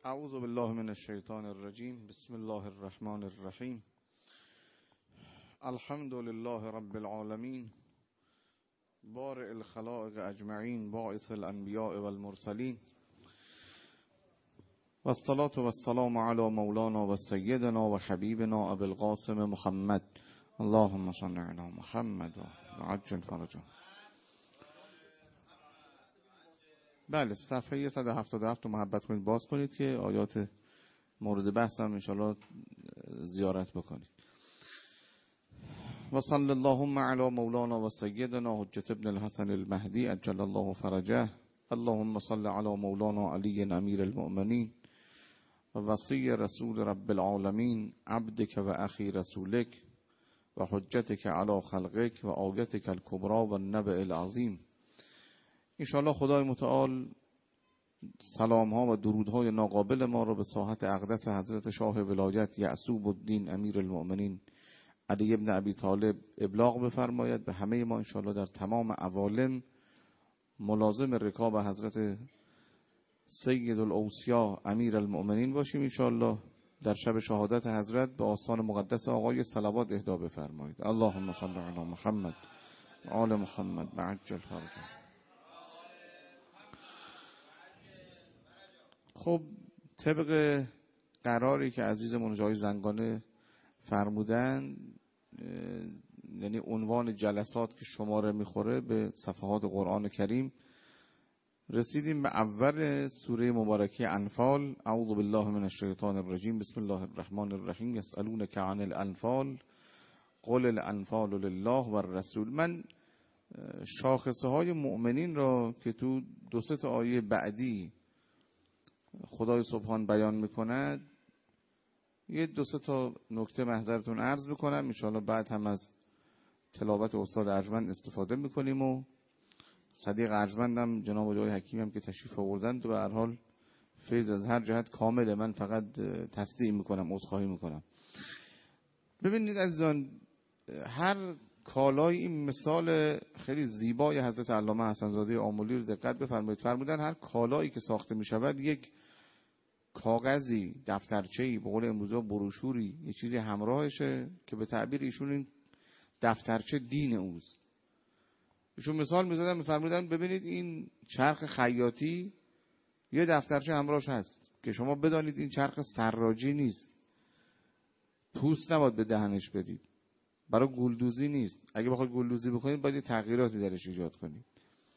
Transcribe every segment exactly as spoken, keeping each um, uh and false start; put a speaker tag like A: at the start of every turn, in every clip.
A: اعوذ بالله من الشیطان الرجیم. بسم الله الرحمن الرحیم. الحمد لله رب العالمین، بارئ الخلائق اجمعین، باعث الانبیاء والمرسلین، و الصلاة و السلام علی مولانا و سیدنا و حبیبنا ابی القاسم محمد. اللهم صل علی محمد و عجل فرجه. بله، صفحه صد و هفتاد و هفت رو محبت کنید باز کنید که آیات مورد بحث هم انشاءالله زیارت بکنید. و صلی اللهم علی مولانا و سیدنا حجت ابن الحسن المهدی عجل الله فرجه. اللهم صل علی مولانا علی امیر المؤمنین و وصی رسول رب العالمین، عبدک و اخی رسولک و حجتک علی خلقک و آیتک الکبرى و النبأ العظیم. انشاءالله خدای متعال سلام ها و درود های ناقابل ما را به ساحت اقدس حضرت شاه ولایت یعصوب الدین امیر المؤمنین علی ابن ابی طالب ابلاغ بفرماید. به همه ما انشاءالله در تمام عوالم ملازم رکاب حضرت سید الاوصیا امیر المؤمنین باشیم. انشاءالله در شب شهادت حضرت به آستان مقدس آقای صلوات اهدا بفرمایید. اللهم صل علی محمد و آل محمد بعجل فرجه. خب طبق قراری که عزیزمون جای زنگانه فرمودن، یعنی عنوان جلسات که شماره میخوره به صفحات قرآن کریم، رسیدیم به اول سوره مبارکه انفال. اعوذ بالله من الشیطان الرجیم. بسم الله الرحمن الرحیم. یسألونک عن الانفال قل الانفال لله و الرسول. من شاخصه های مؤمنین را که تو دو سه تا آیه بعدی خدای سبحان بیان میکند یه دو سه تا نکته محضرتون عرض میکنم. انشاءالله بعد هم از تلاوت استاد ارجمند استفاده میکنیم و صدیق ارجمندم جناب آقای حکیم هم که تشریف آوردند و به هر حال فیض از هر جهت کامله. من فقط تصدیق میکنم، عذرخواهی میکنم. ببینید عزیزان، هر کالای این مثال خیلی زیبای حضرت علامه حسن زاده آملی رو دقت بفرمایید. فرمودن هر کالایی که ساخته میشود یک کاغذی، دفترچه‌ای، به قول امروزا بروشوری، یه چیزی همراهشه که به تعبیر ایشون این دفترچه دین اوست. ایشون مثال میزدن، میفرمودن ببینید این چرخ خیاطی یه دفترچه همراهش هست که شما بدانید این چرخ سراجی نیست، پوست نباید به دهنش بدید، برای گلدوزی نیست. اگه بخواید گلدوزی بکنید باید تغییراتی درش ایجاد کنید.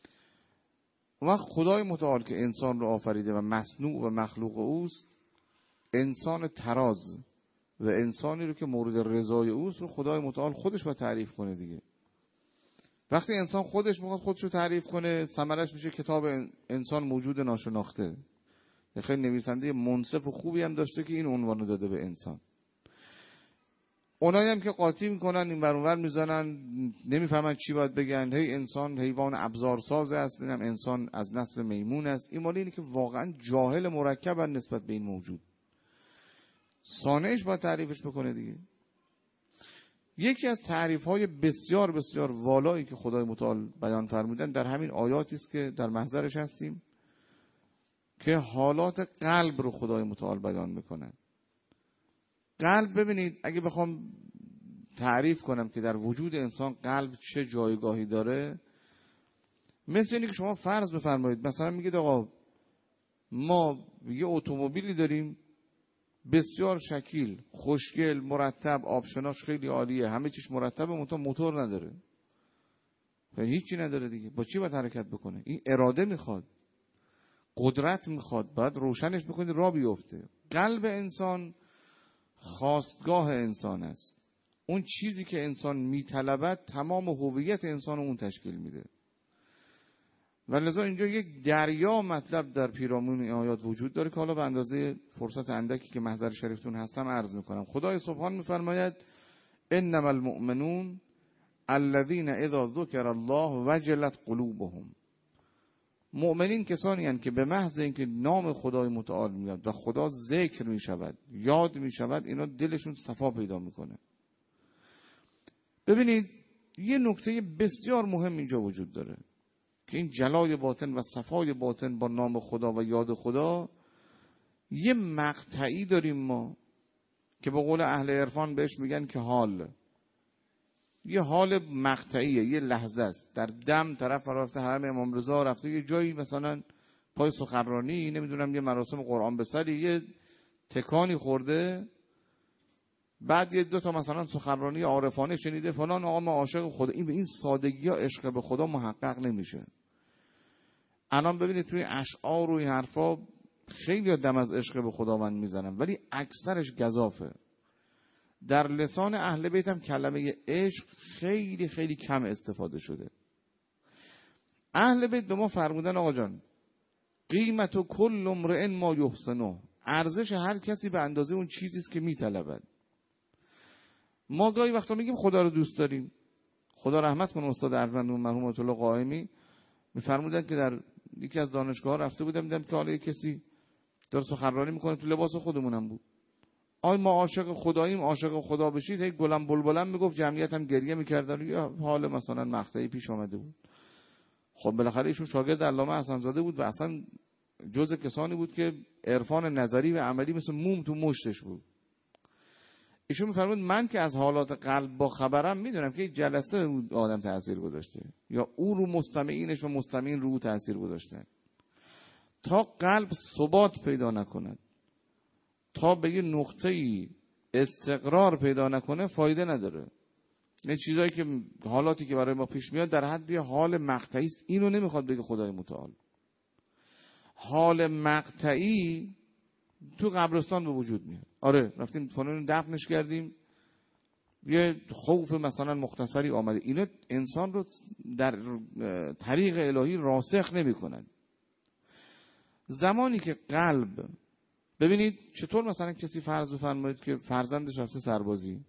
A: و خدای متعال که انسان رو آفریده و مصنوع و مخلوق اوست، انسان تراز و انسانی رو که مورد رضای اوست رو خدای متعال خودش باید تعریف کنه دیگه. وقتی انسان خودش میخواد خودش رو تعریف کنه، ثمرش میشه کتاب انسان موجود ناشناخته. خیلی نویسنده منصف و خوبی هم داشته که این عنوان داده به انسان. اونایی هم که قاطی میکنن این ور اون ور میزنن، نمیفهمن چی باید بگن، هی انسان حیوان ابزارساز است، اینم انسان از نسل میمون است. این مالی اینه که واقعا جاهل مرکبن نسبت به این موجود. صانعش باید تعریفش بکنه دیگه. یکی از تعریف های بسیار بسیار والایی که خدای متعال بیان فرمودن در همین آیاتی است که در محضرش هستیم، که حالات قلب رو خدای متعال بیان میکنن. قلب، ببینید اگه بخوام تعریف کنم که در وجود انسان قلب چه جایگاهی داره، مثل اینه که شما فرض بفرمایید مثلا میگید آقا ما یه اتومبیلی داریم بسیار شکیل، خوشگل، مرتب، آپشناش خیلی عالیه، همه چیش مرتبه، منتها موتور نداره، هیچی نداره دیگه. با چی باید حرکت بکنه؟ این اراده میخواد، قدرت میخواد، باید روشنش بکنید راه بیفته. قلب انسان خواستگاه انسان است. اون چیزی که انسان میطلبد تمام هویت انسان اون تشکیل میده. و لذا اینجا یک دریا مطلب در پیرامون این آیات وجود داره که حالا به اندازه فرصت اندکی که محضر شریفتون هستم عرض میکنم. خدای سبحان میفرماید انما المؤمنون الذين اذا ذکر الله وجلت قلوبهم. مؤمنین کسانی هستند که به محض اینکه نام خدای متعال میاد و خدا ذکر میشود، یاد میشود، اینا دلشون صفا پیدا میکنه. ببینید یه نکته بسیار مهم اینجا وجود داره که این جلای باطن و صفای باطن با نام خدا و یاد خدا یه مقطعی داریم ما که به قول اهل عرفان بهش میگن که حال، یه حال مقطعیه، یه لحظه است. در دم طرف رفته حرم امام رضا، رفته یه جایی مثلا پای سخنرانی، نمیدونم یه مراسم قرآن بسری، یه تکانی خورده، بعد یه دو تا مثلا سخنرانی عارفانه شنیده فلان، آقا ما عاشق خدا. این به این سادگی ها عشق به خدا محقق نمیشه. الان ببینید توی اشعار و این حرفا خیلی دم از عشق به خداوند میزنن، ولی اکثرش گزافه. در لسان اهل بیت هم کلمه عشق خیلی خیلی کم استفاده شده. اهل بیت به ما فرمودن آقا جان قیمت و کل امرئ ما یحسنه، ارزش هر کسی به اندازه اون چیزی است که میطلبد. ما گاهی وقتا میگیم خدا رو دوست داریم. خدا رحمت کنه استاد ارجمند مرحوم آیت الله قائمی میفرمودن که در یکی از دانشگاه رفته بودم، دیدم که حالا کسی داره سخنرانی میکنه، تو لباس خودمونم بود. آی ما عاشق خداییم، عاشق خدا بشید. هی گلم بلبلم میگفت، جمعیت هم گریه میکردن، یا حال مثلا مقطعی پیش آمده بود. خب بالاخره ایشون شاگرد علامه حسن زاده بود و اصلا جزء کسانی بود که عرفان نظری و عملی مثل موم تو مشتش بود. ایشون میفرمود من که از حالات قلب با خبرم، میدونم که جلسه آدم تاثیر گذاشته، یا او رو مستمعینش و مستمعین رو تاثیر گذاشتن. تا قلب ثبات پیدا نکند، تا به یه نقطه‌ای استقرار پیدا نکنه، فایده نداره. این چیزایی که حالاتی که برای ما پیش میاد در حد یه حال مقطعی است. اینو نمیخواد بگه خدای متعال. حال مقطعی تو قبرستان به وجود میاد. آره رفتیم فلان دفنش کردیم، یه خوف مثلا مختصری آمده. اینا انسان رو در طریق الهی راسخ نمی‌کنن. زمانی که قلب، ببینید چطور مثلا کسی فرض بفرمایید که فرزندش رفته سربازی،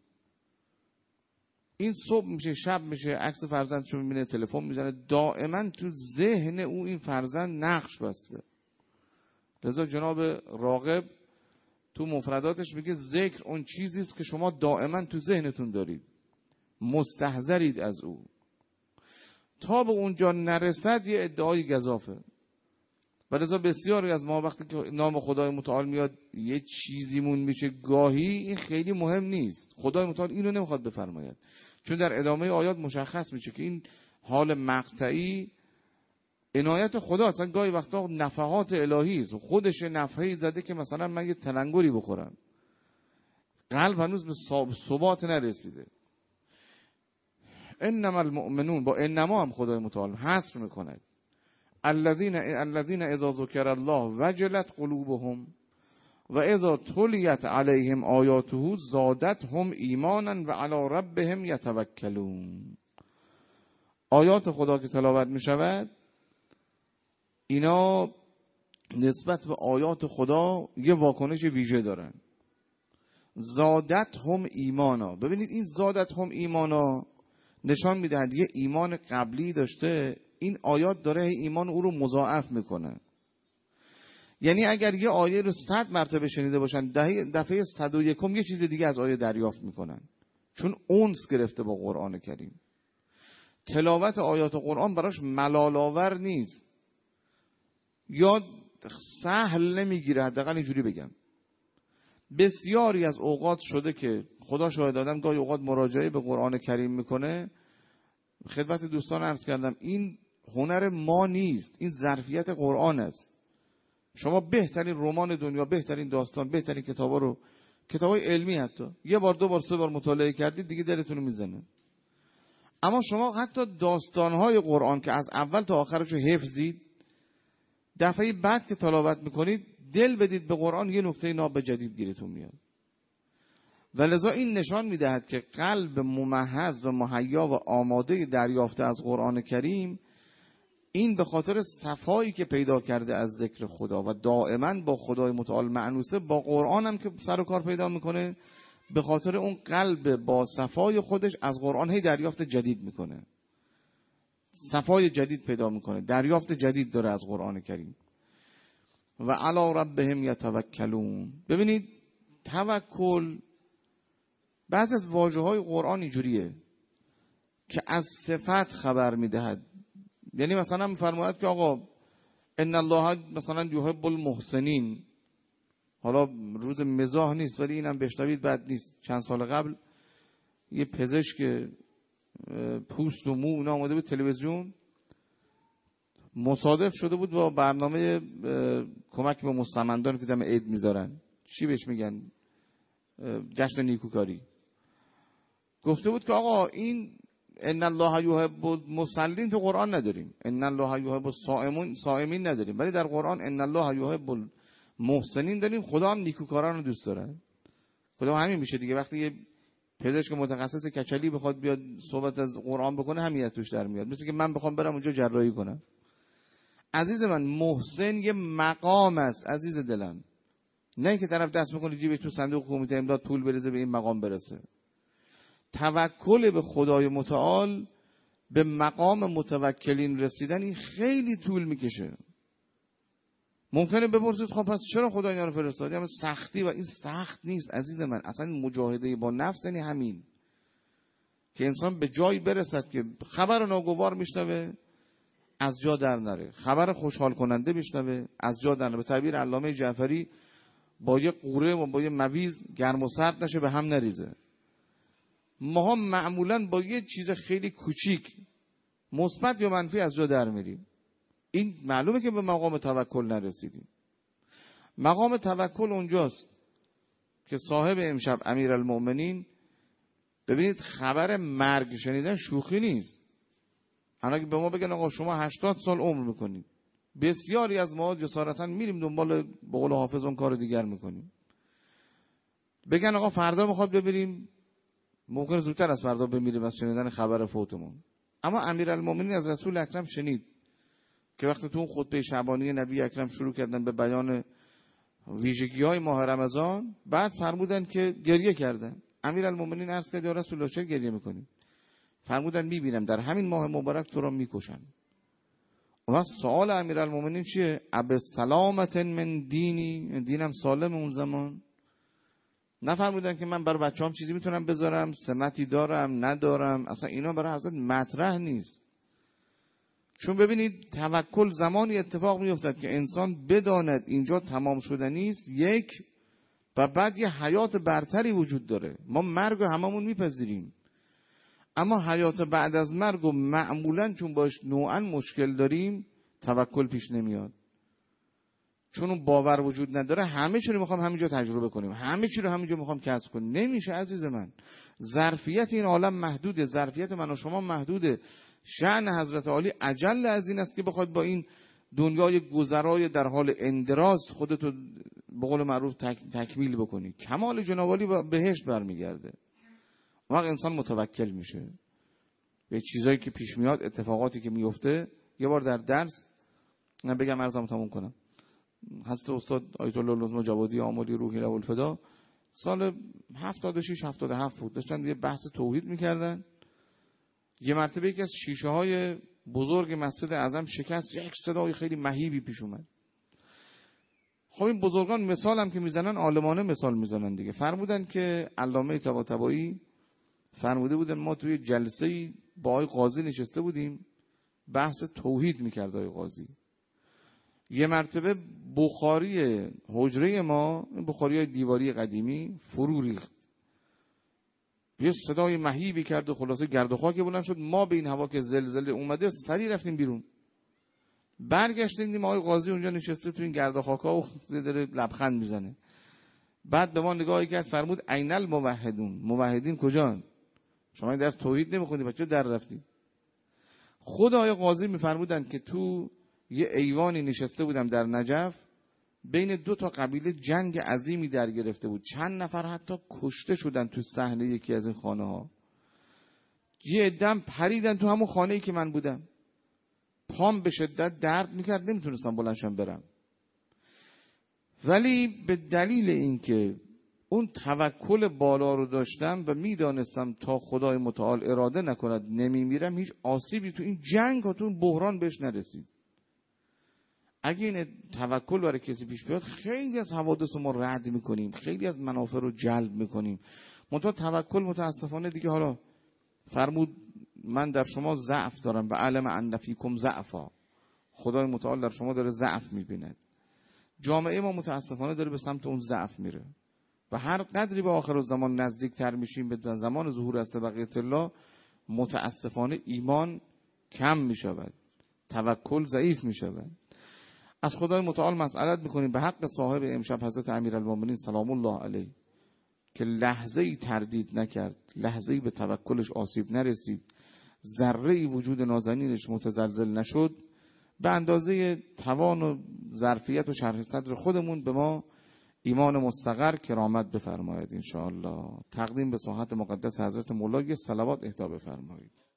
A: این صبح میشه شب میشه عکس فرزندشو میبینه، تلفن میزنه، دائما تو ذهن او این فرزند نقش بسته. لذا جناب راغب تو مفرداتش میگه ذکر اون چیزی است که شما دائما تو ذهنتون دارید، مستحضرید از او. تا به اونجا نرسد یه ادعای گزافه. و لذا بسیاری از ما وقتی که نام خدای متعال میاد یه چیزیمون میشه گاهی، این خیلی مهم نیست. خدای متعال اینو نمیخواد بفرماید، چون در ادامه آیات مشخص میشه که این حال مقطعی عنایت خدا اصلا گاهی وقتا نفحات الهی است. خودش نفحه‌ای زده که مثلا من یه تلنگری بخورم، قلب هنوز به ثبات نرسیده. انما المؤمنون، با انما هم خدای متعال حصر میکنه، الذين الذين اذا ذكر الله وجلت قلوبهم و اذا تلیت علیهم آیاته زادتهم ایمانا و علی ربهم یتوکلون. آیات خدا که تلاوت می شود، اینا نسبت به آیات خدا یه واکنش ویژه دارن. زادتهم ایمانا. ببینید این زادتهم ایمانا نشان میدهد یه ایمان قبلی داشته، این آیات داره ایمان او رو مضاعف میکنه. یعنی اگر یه آیه رو صد مرتبه شنیده باشن، دفعه صد و یکم یه چیز دیگه از آیه دریافت میکنن، چون اونس گرفته با قرآن کریم. تلاوت آیات قرآن براش ملال آور نیست، یا سهل نمیگیره. حداقل اینجوری بگم، بسیاری از اوقات شده که خدا شاهد آدم گاهی اوقات مراجعه به قرآن کریم میکنه. خدمت دوستان عرض کردم این هنر ما نیست، این ظرفیت قرآن است. شما بهترین رمان دنیا، بهترین داستان، بهترین کتابا رو، کتابای علمی حتی یه بار دو بار سه بار مطالعه کردید دیگه دلتون رو میزنه. اما شما حتی داستانهای قرآن که از اول تا آخرش رو حفظید، دفعه بعد که تلاوت میکنید دل بدید به قرآن، یه نکته ناب جدید گیرتون میاد. و لذا این نشان میدهد که قلب ممحض و مهیا و آماده دریافته از قرآن کریم، این به خاطر صفایی که پیدا کرده از ذکر خدا و دائما با خدای متعال معنوسه، با قرآن هم که سر و کار پیدا میکنه، به خاطر اون قلب با صفای خودش از قرآن هی دریافت جدید میکنه، صفای جدید پیدا میکنه، دریافت جدید داره از قرآن کریم. و علی ربهم یتوکلون. ببینید توکل، بعضی از واژه های قرآن اینجوریه که از صفت خبر میدهد. یعنی مثلا میفرماید که آقا ان الله مثلا یحب المحسنین، حالا روز مزاح نیست ولی اینم بشنوید بد نیست. چند سال قبل یه پزشک پوست و مو اونا آمده بود تلویزیون، مصادف شده بود با برنامه کمک به مستمندان که دم عید میذارن، چی بهش میگن، جشن نیکوکاری. گفته بود که آقا این ان الله یحب المصلین تو قرآن نداریم، ان الله یحب الصائمین صائمین نداریم، ولی در قرآن ان الله یحب المحسنین داریم. خدا هم نیکوکاران رو دوست داره. خدا همین میشه دیگه. وقتی یه پزشک متخصص کچلی بخواد بیاد صحبت از قرآن بکنه همین از توش در میاد. مثل که من بخوام برم اونجا جراحی کنم. عزیز من، محسن یه مقام است عزیز دلم، نه که طرف دست میکنه جیب تو صندوق کمیته امداد پول بریزه به این مقام برسه. توکل به خدای متعال، به مقام متوکلین رسیدن، این خیلی طول میکشه. ممکنه بپرسید خب پس چرا خدا اینا رو فرستاد؟ یعنی سختی، و این سخت نیست عزیز من. اصلا مجاهده با نفس یعنی همین که انسان به جایی برسد که خبر ناگوار میشنوه از جا در نره، خبر خوشحال کننده میشنوه از جا در نره. به تعبیر علامه جعفری، با یه قوره و با یه مویز گرم و سرد نشه، به هم نریزه. ما هم معمولا با یه چیز خیلی کوچیک مثبت یا منفی از جا در میریم. این معلومه که به مقام توکل نرسیدیم. مقام توکل اونجاست که صاحب امشب امیرالمؤمنین، ببینید خبر مرگ شنیدن شوخی نیست. اگه به ما بگن آقا شما هشتاد سال عمر میکنید، بسیاری از ما جسارتا میریم دنبال به قول حافظ اون کار دیگر میکنیم. بگن آقا فردا میخواد ببریم، ممکنه زودتر از فردا بمیریم از شنیدن خبر فوتمون. اما امیرالمؤمنین از رسول اکرم شنید که وقتی تو اون خطبه شعبانی نبی اکرم شروع کردن به بیان ویژگی‌های ماه رمضان، بعد فرمودن که گریه کردن. امیرالمؤمنین عرض کرد یا رسول الله چرا گریه میکنی؟ فرمودن میبینم در همین ماه مبارک تو را میکشن. و سوال امیرالمؤمنین چیه؟ اب سلامت من دینی، دینم سالم اون زمان. نفرمودن که من برای بچه‌ام چیزی میتونم بذارم، سمتی دارم ندارم، اصلا اینا برای حضرت مطرح نیست. چون ببینید توکل زمانی اتفاق میافتد که انسان بداند اینجا تمام شدنی است، یک، و بعد یه حیات برتری وجود داره. ما مرگ هممون میپذیریم، اما حیات بعد از مرگ و معمولا چون باش نوعا مشکل داریم توکل پیش نمیاد. چون اون باور وجود نداره همه چی رو میخوام همینجا تجربه کنیم، همه چی رو همینجا میخوام کسب کنیم. نمیشه عزیز من. ظرفیت این عالم محدوده، ظرفیت من و شما محدوده. شأن حضرت عالی اجل از این است که بخواید با این دنیای گذرای در حال اندراز خودتو به قول معروف تک، تکمیل بکنی. کمال جناب عالی با بهشت برمیگرده. وقت انسان متوکل میشه به چیزایی که پیش میاد، اتفاقاتی که میفته. یه بار در درس نه بگم عرضم تموم کنم، حضرت استاد آیت الله العظما جوادی آملی روحی له الفدا سال هفتاد و شش هفتاد و هفت بود، داشتن یه بحث توحید میکردن. یه مرتبه یکی از شیشه های بزرگ مسجد اعظم شکست، یک صدای خیلی مهیبی پیش اومد. خب این بزرگان مثال هم که میزنن عالمانه مثال میزنن دیگه. فرمودن که علامه طباطبایی فرموده بودن ما توی جلسه‌ای با آقای قاضی نشسته بودیم، بحث توحید میکرد آقای قاضی. یه مرتبه بخاری حجره ما، بخاری دیواری قدیمی فرو ریخت، یه صدای مهیبی کرد و خلاصه گرد و خاک بلند شد. ما به این هوا که زلزله اومده سریع رفتیم بیرون. برگشتیم دیدیم آقای قاضی اونجا نشسته تو این گرد و خاکا و داره لبخند میزنه. بعد به ما نگاهی کرد، فرمود عین الموحدون، موحدین کجان؟ شما در توحید نمیخونید بچه در رفتید. خود آقای قاضی میفرمودن که تو یه ایوانی نشسته بودم در نجف، بین دو تا قبیله جنگ عظیمی در گرفته بود، چند نفر حتی کشته شدن تو صحنه یکی از این خانه ها. یه عده‌ام پریدن تو همون خانه‌ای که من بودم. پام به شدت درد میکرد، نمیتونستم بلندشم برم. ولی به دلیل اینکه اون توکل بالا رو داشتم و میدانستم تا خدای متعال اراده نکند نمیمیرم، هیچ آسیبی تو این جنگ و تو این بحران بهش نرسید. اگه این توکل برای کسی پیش بیاد، خیلی از حوادث ما رد میکنیم، خیلی از منافع رو جلب میکنیم. منتها توکل متاسفانه دیگه، حالا فرمود من در شما ضعف دارم و علم ان فیکم ضعفا، خدای متعال در شما داره ضعف میبیند. جامعه ما متاسفانه داره به سمت اون ضعف میره و هر قدری به آخر الزمان نزدیک تر میشیم به زمان ظهور است بقیت الله، متاسفانه ایمان کم میشود، توکل ضعیف میشود. از خدای متعال مسئلت میکنیم به حق صاحب امشب حضرت امیرالمومنین سلام الله علیه که لحظه ای تردید نکرد، لحظه ای به توکلش آسیب نرسید، ذره ای وجود نازنینش متزلزل نشد، به اندازه توان و ظرفیت و شرح صدر خودمون به ما ایمان مستقر کرامت بفرماید ان شاء الله. تقدیم به صحت مقدس حضرت مولا صلوات اهدا بفرمایید.